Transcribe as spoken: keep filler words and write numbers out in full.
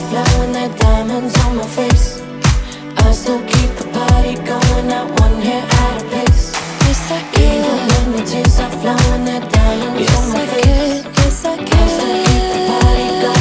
flowing, that diamonds on my face. I still keep the party going, not one hair out of place. Yes, I can. Even when the tears are flowing, that diamonds yes, on my I face. Can. Yes, I can. I still keep the party going.